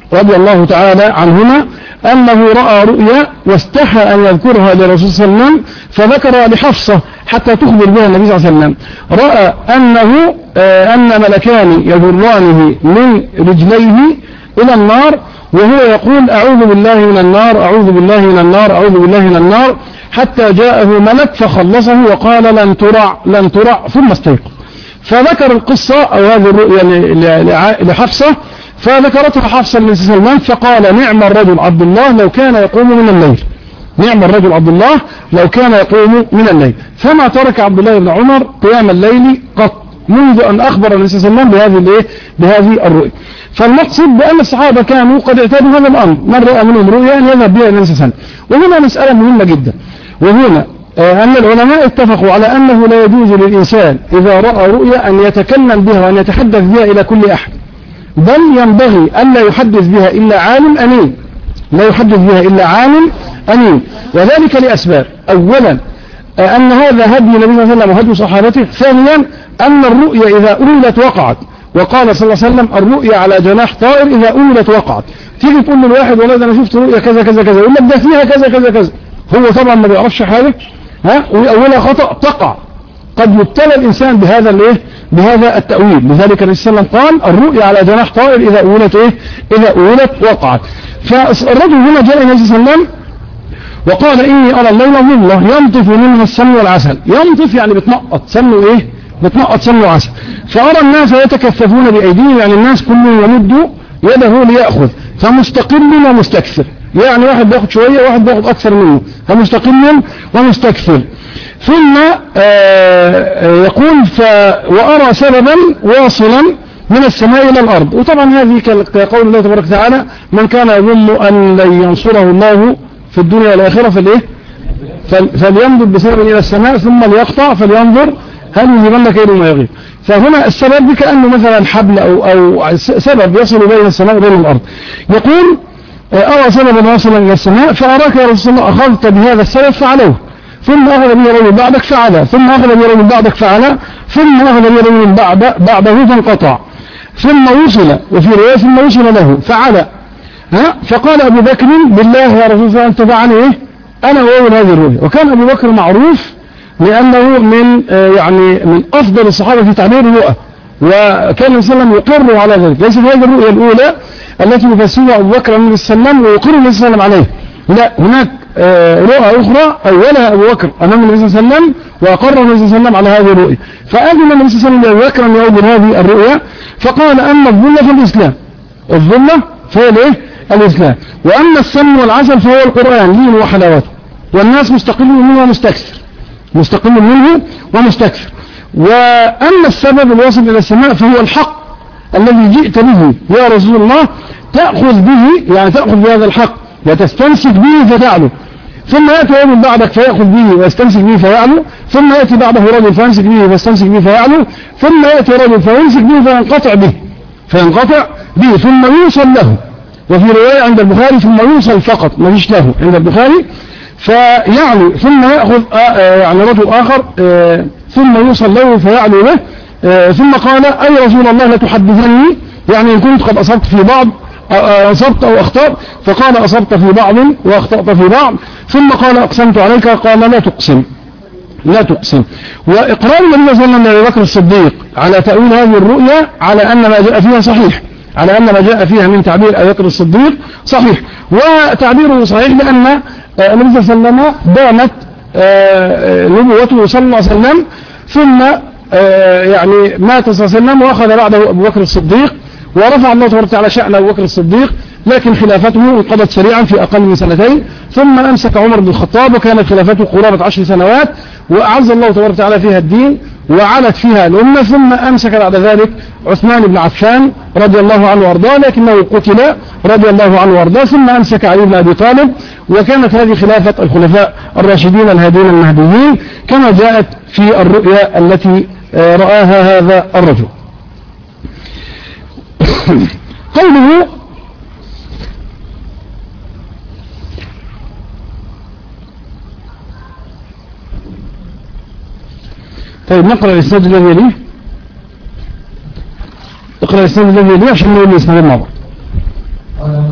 رضي الله تعالى عنهما أنه رأى رؤيا واستحى أن يذكرها لرسول صلى الله عليه وسلم فذكر لحفصة حتى تخبر بها النبي صلى الله عليه وسلم. رأى أنه آه أن ملكان يجرانه من رجليه إلى النار وهو يقول أعوذ بالله من النار أعوذ بالله من النار أعوذ بالله من النار حتى جاءه ملك فخلصه وقال لن ترع لن ترع ثم استيقظ. فذكر القصة أو هذه الرؤيا لحفصة فذكرتها حفصة للنبي صلى الله عليه وسلم فقال نعم الرجل عبد الله لو كان يقوم من الليل. نعم الرجل عبد الله لو كان يقوم من الليل. فما ترك عبد الله بن عمر قيام الليل قط منذ أن أخبر النبي صلى الله عليه وسلم بهذه الايه بهذه الرؤيا. فالمقصد بأن الصحابة كانوا قد اعتادوا هذا الأمر من رأى منهم رؤيا أن يذهب بها النبي صلى الله عليه وسلم. وهنا مسألة مهمة جدا وهنا أن العلماء اتفقوا على أنه لا يجوز للإنسان إذا رأى رؤيا أن يتكلم بها وأن يتحدث بها إلى كل أحد بل ينبغي أن لا يحدث بها إلا عالم أمين لا يحدث بها إلا عالم أمين وذلك لأسباب. أولا أن هذا هدي النبي صلى الله عليه وسلم وهدي صحابته. ثانيا أن الرؤيا إذا أولت وقعت وقال صلى الله عليه وسلم الرؤيا على جناح طائر إذا أولت وقعت. تيجي تقول للواحد والله أنا شفت رؤيا كذا كذا كذا يقول لك ده فيها كذا كذا كذا هو طبعا ما بيعرفش حاجة ها وأولها خطأ تقع قد يبتلى الإنسان بهذا الايه بهذا التأويل. لذلك النبي صلى الله عليه وسلم قال الرؤيا على جناح طائر إذا أولت إيه إذا أولت وقعت. فالرجل هنا جاء النبي صلى الله عليه وسلم وقال إني أرى الليلة ظلة ينطف منها السمن والعسل. ينطف يعني بتنقط سمن إيه بتنقط سمن وعسل. فأرى الناس يتكففون بأيديهم يعني الناس كلهم يمدوا يده ليأخذ فمستقل ومستكثر يعني واحد بياخد شوية واحد بياخد أكثر منه فمستقل ومستكثر. ثم آه يقول ف وأرى سببا واصلا من السماء إلى الأرض. وطبعا هذه كقول الله تبارك وتعالى من كان يظن أن لن ينصره الله في الدنيا والآخرة فالإيه فلينظر بسبب إلى السماء ثم ليقطع فلينظر هل يجيبن لك إلى ما يغيب. فهنا السبب كأنه مثلا حبل أو, أو سبب يصل بين السماء وبين الأرض. يقول أرى سببا واصلا إلى السماء فأراك يا رسول الله أخذت بهذا السبب فعلوه ثم أخذ به رجل بعدك فعلا ثم أخذ به رجل بعدك فعلا ثم أخذ به رجل بعد بعده فانقطع ثم وصل وفي رواية ثم وصل له فعلا ها فقال أبو بكر بالله يا رسول الله أنت تبعني إيه أنا أول هذه الرؤيا. وكان أبو بكر معروف لأنه من يعني من أفضل الصحابة في تعبير الرؤى وكان النبي صلى الله عليه وسلم يقر على ذلك. ليست هذه الرؤيا الأولى التي يفسرها أبو بكر النبي صلى الله عليه وسلم ويقر النبي صلى الله عليه وسلم عليه. لا هناك رؤى أخرى أولها أبو بكر أمام النبي صلى الله عليه وسلم وأقر النبي صلى الله عليه وسلم على هذه الرؤيا. فأذن النبي صلى الله عليه وسلم لأبو بكر أن يؤول هذه الرؤيا فقال أما الظلة في الإسلام الظلة فهي الإيه الإسلام وأما السمن والعسل فهو القرآن لين وحلاوته والناس مستقل منه ومستكثر مستقل منه ومستكثر. وأما السبب الواصل إلى السماء فهو الحق الذي جئت به يا رسول الله تأخذ به يعني تأخذ بهذا الحق وتستمسك به فتعلو ثم يأتي رجل بعدك فيأخذ به ويستمسك به فيعلو ثم يأتي بعده رجل فيمسك به ويستمسك به فيعلو ثم يأتي رجل فيمسك به فينقطع به فينقطع به ثم يوصل له. وفي رواية عند البخاري ثم يوصل فقط ما فيش له عند البخاري فيعلو ثم يأخذ يعني رجل آخر ثم يوصل له فيعلو به ثم قال أي رسول الله لا تحدثني يعني إن كنت قد أصبت في بعض أصبت أو أخطأت فقال أصبت في بعض وأخطأت في بعض ثم قال أقسمت عليك قال لا تقسم لا تقسم. وإقرار النبي صلى الله عليه وسلم لأبي بكر الصديق على تأويل هذه الرؤيا على أن ما جاء فيها صحيح على أن ما جاء فيها من تعبير أبي بكر الصديق صحيح وتعبيره صحيح لأن النبي صلى الله عليه وسلم دامت نبوته صلى الله عليه وسلم ثم يعني مات صلى الله عليه وسلم وأخذ بعده أبو بكر الصديق ورفع الله تبارك وتعالى شأن أبو بكر الصديق لكن خلافته انقضت سريعا في أقل من سنتين ثم أمسك عمر بن الخطاب وكانت خلافته قرابة عشر سنوات وأعز الله تبارك وتعالى فيها الدين وعلت فيها الأمة ثم أمسك بعد ذلك عثمان بن عفان رضي الله عنه وارضاه لكنه قتل رضي الله عنه وارضاه ثم أمسك علي بن أبي طالب وكانت هذه خلافة الخلفاء الراشدين الهادين المهديين كما جاءت في الرؤيا التي رآها هذا الرجل. قوله طيب نقرأ الإسناد الذي يليه اقرأ الإسناد الذي يليه عشان نقول الإسناد مع بعض. قال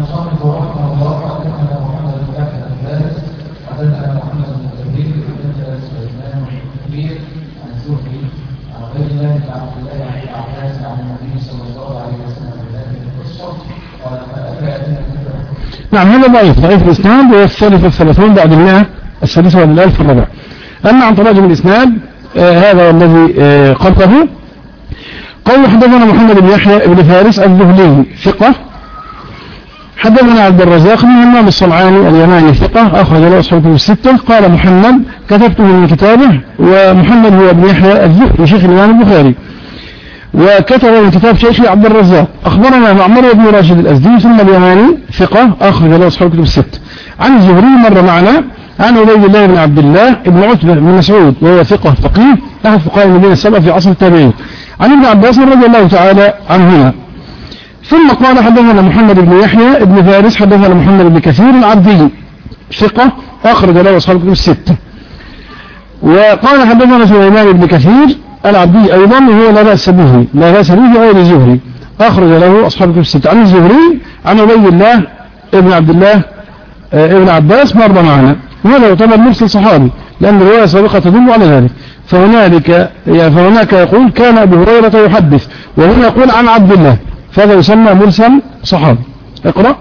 الكبير عن الزهري عن عبيد الله بن عبد الله عن عباس عن النبي صلى الله عليه وسلم بهذه القصه قال فاتى نعم هذا ضعيف ضعيف الاسناد والثالث والثلاثون بعد المئة السادسة والألف الرابع. أما عن تراجم الاسناد آه هذا الذي آه قبله قال حدثنا محمد بن يحيى بن فارس الذهلي ثقة حدثنا عبد الرزاق بن همام الصنعاني اليماني ثقة أخرج له أصحابه الستة. قال محمد كتبته من كتابه ومحمد هو ابن يحيى الذهلي شيخ الإمام البخاري وكتب من كتاب شيخي عبد الرزاق. أخبرنا معمر بن راشد الأزدي ثم اليماني ثقة أخرج له أصحابه الستة. عن الزهري مر معنا عن عبيد الله بن عبد الله بن عتبة بن مسعود وهو ثقة فقيه أحد فقهاء المدينة السبعة في عصر التابعين عن ابن عباس رضي الله تعالى عنهما. ثم قال حدثنا محمد بن يحيى بن فارس حدثنا محمد بن كثير العبدي ثقة أخرج له أصحاب الكتب الستة. وقال حدثنا سليمان بن كثير العبدي أيضا وهو لا بأس به لا بأس به في غير الزهري أخرج له أصحاب الكتب الستة. عن الزهري عن عبيد الله ابن عبد الله ابن عباس مر معنا وهذا يعتبر مرسل صحابي لأن الرواية السابقة تدل على ذلك. فهنالك فهناك يقول كان أبو هريرة يحدث وهنا يقول عن عبد الله فهذا يسمى مرسل صحابي. اقرأ.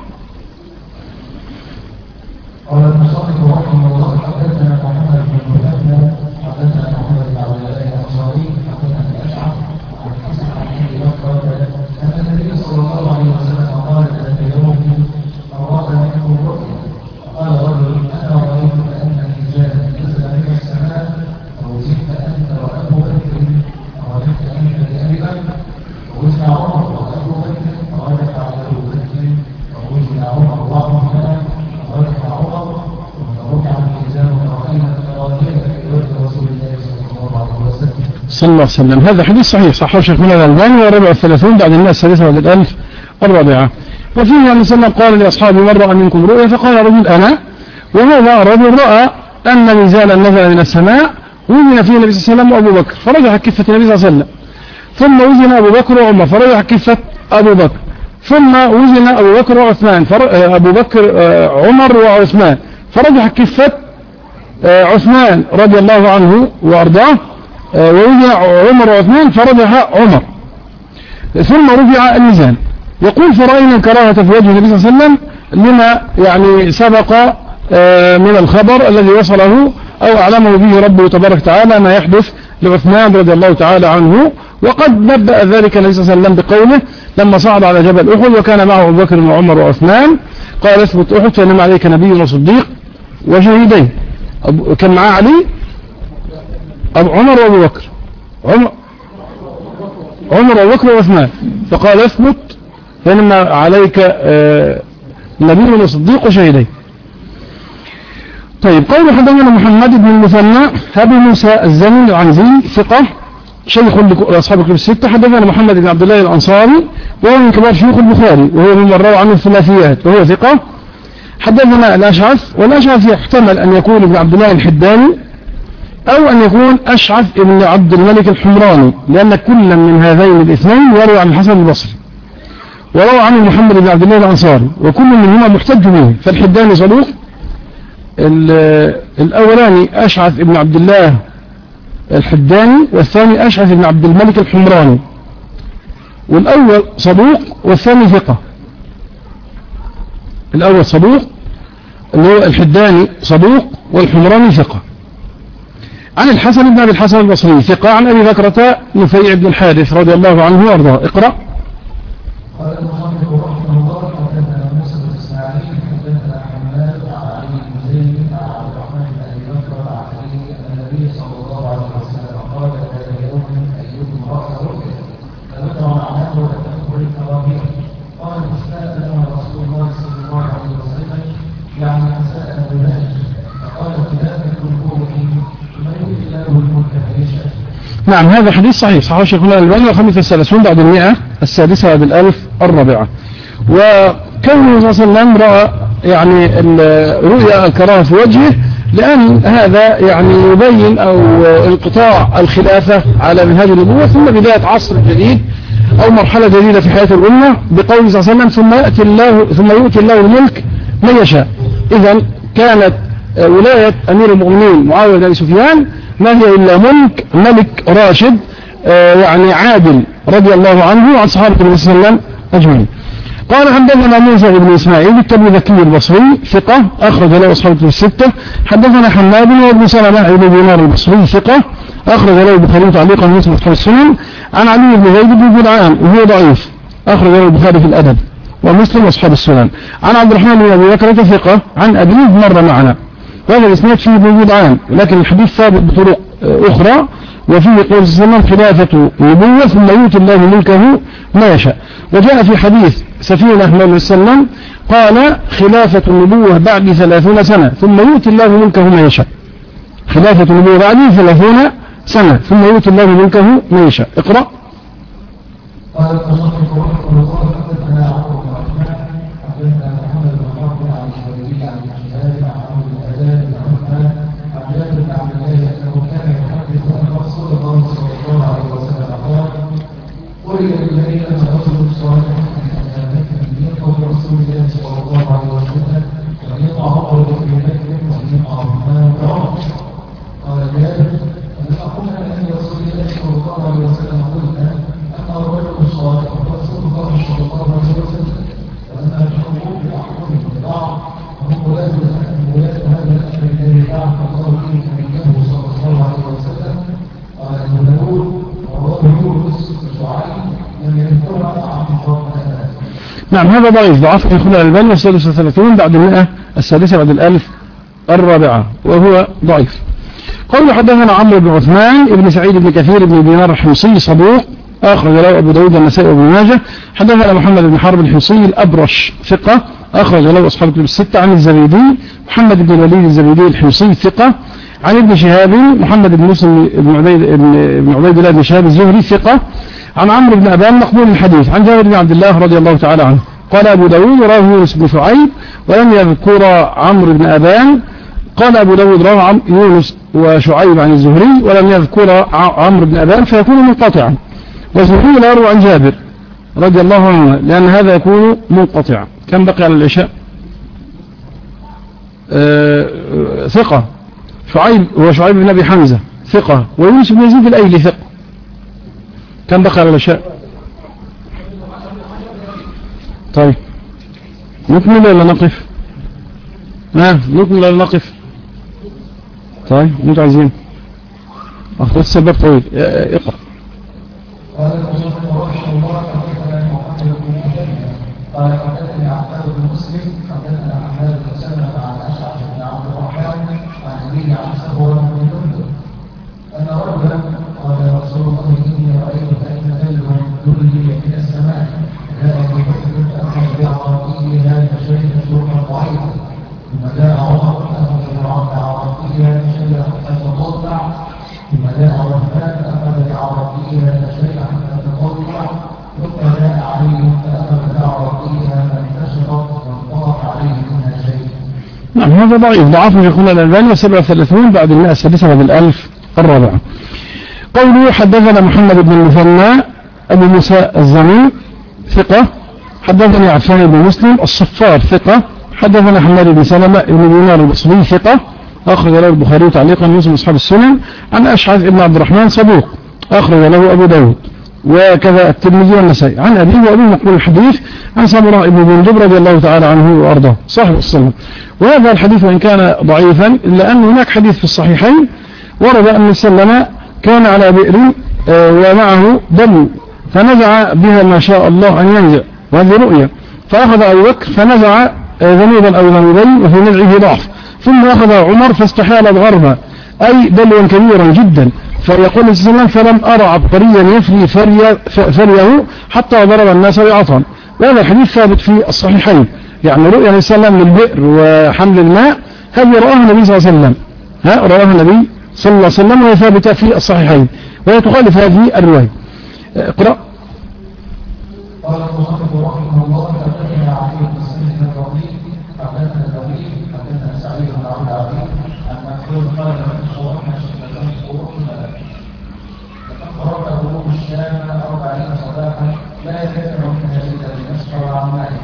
قال المصنف رحمه الله حدثنا محمد بن مهنا حدثنا محمد بن عبد الله الانصاري حدثنا الاشعث عن حسن عن ابي بكر ان النبي صلى الله عليه وسلم قال ذات يوم اراد منكم رؤيا فقال رجل انا رايت كان رجالا نزل من السماء فوزنت انت وابو بكر فرجعت انت لابي بكر ووزن عمر وابو بكر فرجع على ابو بكر ووزن عمر وعمر ورفع عمر ورفع الميزان ورأينا التراجيل في وجه رسول الله صلى الله عليه وسلم. صلى الله عليه وسلم. هذا حديث صحيح صححه شيخنا الألباني وربع الثلاثون بعد المئة السادسة والألف الرابعة. وفيه أن سلم قال لأصحابه من رأى منكم رؤيا فقال رجل أنا وهذا رجل رأى أن ميزانا نزل من السماء وزن فيه النبي صلى الله عليه وسلم وأبو بكر فرجح كفة النبي صلى الله عليه وسلم ثم وزن أبو بكر وعمر فرجح كفة أبو بكر ثم وزن أبو بكر وعثمان أبو بكر عمر وعثمان فرجح كفة عثمان رضي الله عنه وأرضاه ووزن عمر وعثمان فرجح عمر ثم رفع الميزان. يقول فرأينا الكراهة في وجه النبي صلى الله عليه وسلم لما يعني سبق من الخبر الذي وصله أو أعلمه به ربه تبارك وتعالى ما يحدث لعثمان رضي الله تعالى عنه. وقد نبأ ذلك النبي صلى الله عليه وسلم بقوله لما صعد على جبل أحد وكان معه أبو بكر وعمر وعثمان قال اثبت أحد فإنما عليك نبي وصديق وشهيدين. كان معاه علي أبو عمر وأبو بكر عمر عمر وأبو بكر وعثمان فقال اثبت فإنما عليك نبي وصديق وشهيدين. طيب قول حدثنا محمد بن المثنى أبي موسى الزمن العنزي ثقة شيخ أصحاب الكتب الستة. حدثنا محمد بن عبد الله الأنصاري وهو من كبار شيوخ البخاري وهو ممن روى عنه الثلاثيات وهو ثقة. حدثنا الأشعث والأشعث يحتمل أن يكون ابن عبد الله الحداني أو أن يكون أشعث ابن عبد الملك الحمراني لأن كل من هذين الاثنين يروي عن الحسن البصري وروى عنه محمد بن عبد الله الأنصاري وكل منهما محتج به. فالحداني صدوق الأولاني أشعث ابن عبد الله الحداني والثاني أشعث بن عبد الملك الحمراني والأول صدوق والثاني ثقة. الأول صدوق اللي هو الحداني صدوق والحمراني ثقة. عن الحسن بن أبي الحسن البصري ثقة. عن أبي بكرة نفيع بن الحارث رضي الله عنه وأرضاه. اقرأ. قال المصنف رحمه الله حدثنا موسى بن اسماعيل حدثنا حماد عن علي بن زيد عن عبد الرحمن بن ابي بكر عن علي ان النبي صلى الله عليه وسلم قال ذات يوم ايكم راى رؤيا فذكر معناه وتذكر الكراهيه قال فسالنا رسول الله صلى الله عليه وسلم يعني فسالنا بذلك فقال خلاف الجمهور من يؤتي الله الملك فيشاء. نعم هذا حديث صحيح صحيح شيخنا الألباني وخمسة الثلاثون بعد المئة السادسة بالألف الرابعة. وكونه صلى الله عليه وسلم رأى يعني رؤيا الكراهة في وجهه لأن هذا يعني يبين أو انقطاع الخلافة على منهاج النبوة ثم بداية عصر جديد أو مرحلة جديدة في حياة الأمة بقوله صلى الله عليه وسلم ثم يأتي الله ثم يؤتي الله الملك من يشاء. إذن كانت ولاية أمير المؤمنين معاوية بن أبي سفيان ما هي إلا ملك ملك راشد آه يعني عادل رضي الله عنه وعن صحابة النبي صلى الله عليه وسلم أجمعين. قال حدثنا موسى بن إسماعيل التبوذكي البصري ثقة أخرج له أصحابه الستة. حدثنا حماد وابن سلمة بن دينار البصري ثقة أخرج له البخاري تعليقا ومسلم في السنن. عن علي بن زيد بن جدعان وهو ضعيف أخرج له البخاري في الأدب ومسلم وأصحاب السنن. عن عبد الرحمن بن أبي بكر ثقة عن أبيه مر معنا. وهذا الإسناد فيه ابن جدعان لكن الحديث ثابت بطرق أخرى وفيه قول صلى الله عليه وسلم خلافة نبوة ثم يؤتي الله ملكه ما يشاء. وجاء في حديث سفينة أحمد صلى الله عليه وسلم قال خلافة النبوة بعد ثلاثون سنة ثم يؤتي الله ملكه ما يشاء. خلافة النبوة بعد ثلاثون سنة ثم يؤتي الله ملكه ما يشاء. اقرأ. قال المصنف رحمه الله حدثنا عمرو بن عثمان حدثنا محمد بن عمرو عن الشهري عن الشهاب عن عمرو بن عباد بن عثمان عن جابر بن عبد الله انه كان يحدث ان رسول الله صلى الله عليه وسلم قال قل للذين ترسلوا الصالح قول رسول الله صلى الله عليه وسلم ومن عمر بن بكر ومن عثمان بن عمر. قال جابر ان اقول ان رسول الله صلى الله عليه وسلم قلنا أما الرجل الصالح رسول الله صلى الله عليه وسلم وأما الحقوق بأحكام البعض وهم ولاد ولاد هذا الأمر الذي بعث الله به نبيه صلى الله عليه وسلم. قال ابن داود ورواه يونس وشعيب لم يذكرها عن قومنا. نعم هذا ضعيف ضعف في خلال الألباني السادسة وثلاثون بعد المئة السادسة بعد الألف الرابعة وهو ضعيف. قول حدثنا عمرو بن عثمان ابن سعيد بن كثير بن دينار الحمصي صدوق أخرج له أبو داود النسائي وابن ماجه. حدثنا محمد بن حرب الحمصي الأبرش ثقة أخرج له أصحاب الكتب الستة. عن الزبيدي محمد بن الوليد الزبيدي الحمصي ثقة. عن ابن شهاب محمد بن مسلم بن عبيد بن عبيد الله بن شهاب الزهري ثقة. عن عمرو بن أبان مقبول الحديث. عن جابر بن عبد الله رضي الله تعالى عنه. قال أبو داود رواه يونس بن شعيب ولم يذكر عمرو بن أبان. قال أبو داود رواه يونس وشعيب عن الزهري ولم يذكر عمرو بن أبان فيكون منقطعا. والزهري لا يروى عن جابر رضي الله عنه لأن هذا يكون منقطعا. كم بقي على العشاء؟ آه ثقة شعيب وشعيب بن أبي حمزة ثقة ويونس بن يزيد الأيلي ثقة. كم بقي على العشاء؟ طيب نكمل ولا نقف؟ ها نكمل ولا نقف؟ طيب انتوا عايزين اخذ السبب طويل اقرأ. قال المصنف رحمه الله حدثنا محمد بن مجاهد قال حدثني عباد بن مسلم حدثنا حماد بن سلمة عن اشعث بن عبد الرحمن عن ابيه عن سهوة بن جندب ان رجلا قال يا رسول الله اني رايت فان دلوا دلي من السماء لا اجد فاخذ بعرضيه فشرب شربا ضعيفا ثم جاء عمر فاخذ بعرضيه فشرب حتى تقطع ثم جاء عثمان فاخذ بعرضيه فشرب حتى تقطع ثم جاء علي فاخذ بعرضيه فانتشرت وانطلق عليه منها شيء. نعم هذا ضعيف ضعفه في خلال الألباني وسبعة وثلاثون بعد المئة السادسة بعد الألف الرابعة. قوله حدثنا محمد بن المثنى أبو موسى الزمين ثقة. حدثني عفان بن مسلم الصفار ثقة. حدثنا حماد بن سلمة بن دينار البصري ثقة أخرج له البخاري تعليقا ومسلم أصحاب السنن. عن أشعث بن عبد الرحمن صدوق أخرج له أبو داود وكذا الترمذي والنسائي. عن أبيه وأبيه مقبول الحديث عن سمرة بن جندب رضي الله تعالى عنه وأرضاه صاحب السنة. وهذا الحديث وإن كان ضعيفا إلا أن هناك حديث في الصحيحين ورد أن سلم كان على بئر ومعه دم فنزع بها ما شاء الله أن ينزع وهذه رؤية فأخذ أبو بكر فنزع ذنوبا أو ذنوبين وفي نزعه ضعف ثم أخذ عمر فاستحال الغرب أي دلوا كبيرا جدا فيقول السلام فلم أرى عبقريا يفري فري فريه حتى ضرب الناس بعطا. وهذا الحديث ثابت في الصحيحين يعني رؤيا النبي صلى الله عليه وسلم للبئر وحمل الماء هذه رآها النبي صلى الله عليه وسلم ها رآها النبي صلى الله عليه وسلم وهي ثابتة في الصحيحين وهي تخالف هذه الرواية. اقرأ. قال المصنف رحمه الله حدثنا علي بن سعيد الرضي حدثنا الربيع حدثنا سعيد بن عبد العزيز عن مكحول قال من شرحنا شفتين قرؤنا فقرأ قلوب الشام أربعين صباحا لا يكثر منها إلا بنصف وعمائه.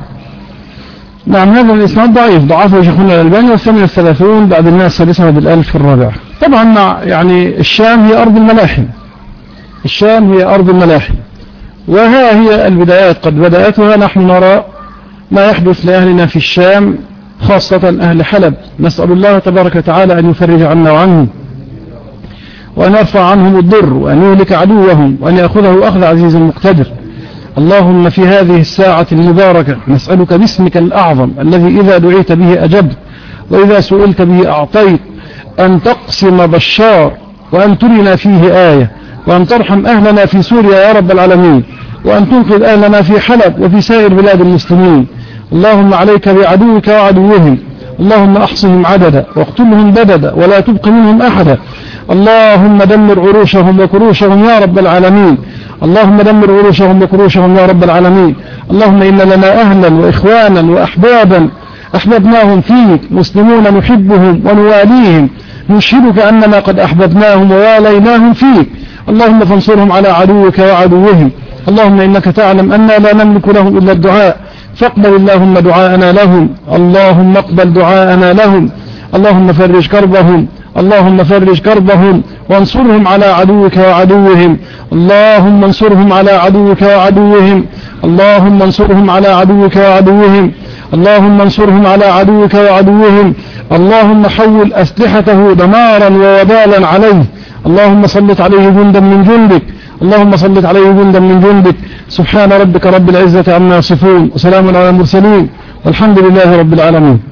نعم هذا الإسناد ضعيف ضعفه شيخنا الألباني والثمانية والثلاثون بعد المئة السادسة بعد الألف الرابعة. طبعا يعني الشام هي أرض الملاحم، الشام هي أرض الملاحم، وها هي البدايات قد بدأت، ونحن نرى ما يحدث لأهلنا في الشام خاصة أهل حلب. نسأل الله تبارك وتعالى أن يفرج عنا وعنهم، وأن يرفع عنهم الضر، وأن يهلك عدوهم، وأن يأخذه أخذ عزيز مقتدر. اللهم في هذه الساعة المباركة نسألك باسمك الأعظم الذي إذا دعيت به أجبت، وإذا سئلت به أعطيت، أن تقسم بشار، وأن ترنا فيه آية، وأن ترحم أهلنا في سوريا يا رب العالمين، وأن تنقذ أهلنا في حلب وفي سائر بلاد المسلمين. اللهم عليك بعدوك وعدوهم، اللهم أحصهم عددا واقتلهم بددا ولا تبق منهم أحدا. اللهم دمر عروشهم وكروشهم يا رب العالمين، اللهم دمر عروشهم وكروشهم يا رب العالمين. اللهم إن لنا أهلا وإخوانا وأحبابا أحببناهم فيك، مسلمون نحبهم ونواليهم، نشهدك أننا قد أحببناهم وواليناهم فيك. اللهم فانصرهم على عدوك وعدوهم. اللهم إنك تعلم أننا لا نملك لهم إلا الدعاء، فاقبل اللهم دعاءنا لهم، اللهم اقبل دعاءنا لهم. اللهم فرج كربهم، اللهم فرج كربهم، وانصرهم على عدوك وعدوهم. اللهم انصرهم على عدوك وعدوهم، اللهم انصرهم على عدوك وعدوهم، اللهم انصرهم على عدوك وعدوهم. اللهم حول أسلحته دمارا ووبالا عليه، اللهم سلط عليه جندا من جندك، اللهم سلط عليه جندا من جندك. سبحان ربك رب العزة عما يصفون، وسلام على المرسلين، والحمد لله رب العالمين.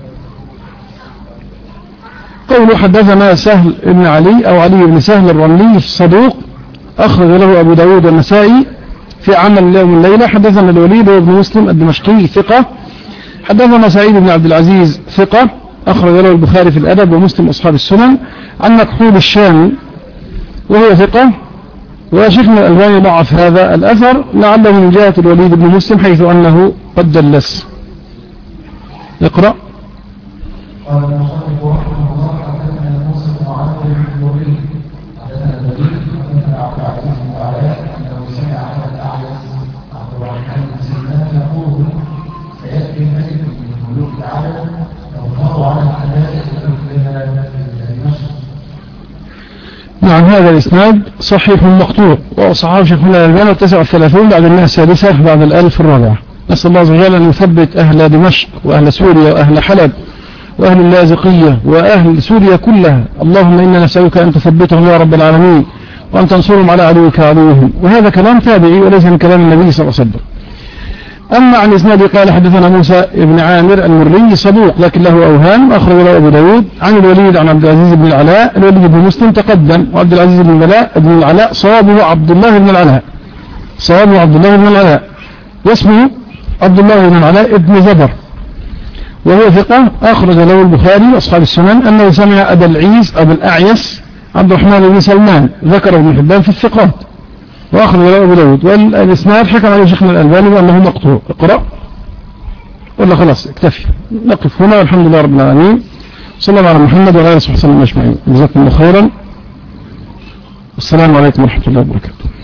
قوله حدثنا سهل بن علي أو علي بن سهل الرملي الصدوق، أخرج له أبو داود والنسائي في عمل اليوم الليلة. حدثنا الوليد بن مسلم الدمشقي ثقة. حدثنا سعيد بن عبد العزيز ثقة، أخرج له البخاري في الأدب ومسلم أصحاب السنن. عن مكحول الشامي وهو ثقة، وشيخنا الألباني ضعف هذا الأثر لعله من جهة الوليد بن مسلم حيث أنه قد دلس. اقرأ. قال المصنف رحمه الله حدثنا موسى بن عمرو بن الوليد حدثنا الوليد حدثنا عبد العزيز بن علاء انه سمع على الاعيس عبد الرحمن بن سلمان يقول سياتي ملك من ملوك العالم يظهر على الحلال مثلها دمشق. نعم، هذا الإسناد صحيح مقطوع، وصححه شيخنا الألباني التاسع والثلاثون بعد المئة السادسة بعد الألف الرابعة. نسأل الله عز وجل أن يثبت أهل دمشق وأهل سوريا وأهل حلب وأهل اللاذقية وأهل سوريا كلها. اللهم إنا نسألك أن تثبتهم يا رب العالمين، وأن تنصرهم على عدوك وعدوهم. وهذا كلام تابعي وليس من كلام النبي صلى الله عليه وسلم. أما عن إسناد قال حدثنا موسى بن عامر المري صدوق لكن له أوهام، أخرج له أبو داود. عن الوليد عن عبد العزيز بن العلاء، الوليد بن مسلم تقدم، وعبد العزيز بن العلاء بن العلاء صوابه عبد الله بن العلاء، صوابه عبد الله بن العلاء، واسمه عبد الله بن العلاء بن زبر، وهو ثقة. أخرج له البخاري وأصحاب السنن أنه سمع أبا العيس أبا الأعيس عبد الرحمن بن سلمان، ذكر ابن حبان في الثقات، وأخرج له أبو داود. والإسناد حكم عليه شيخنا الألباني بأنه مقطوع. اقرأ ولا خلاص اكتفي؟ نقف هنا والحمد لله رب العالمين، صلى الله على محمد وعلى آله وصحبه وسلم أجمعين. جزاكم الله خيرا، والسلام عليكم ورحمة الله وبركاته.